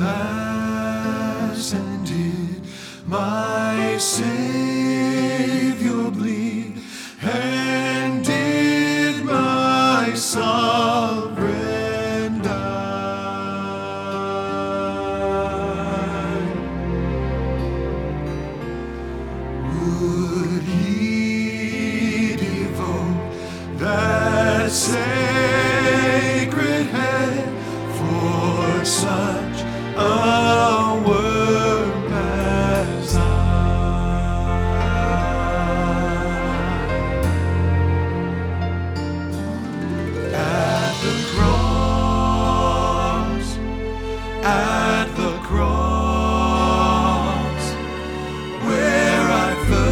last, and did my Savior bleed, and did my sovereign die? Would he devote that sacred head for such a work as I? At the cross, at the cross, where I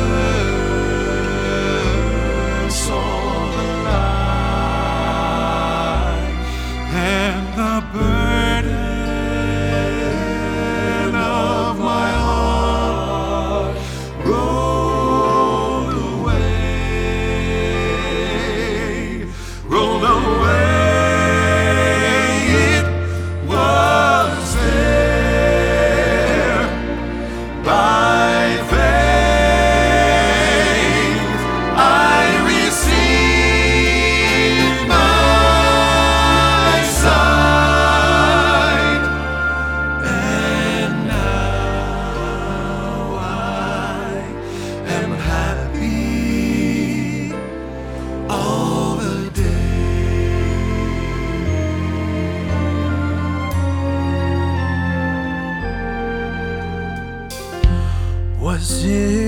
first saw the light, and the burden of my heart rolled away, rolled away. It was there by faith I received my sight, and now I am happy all the day. Was it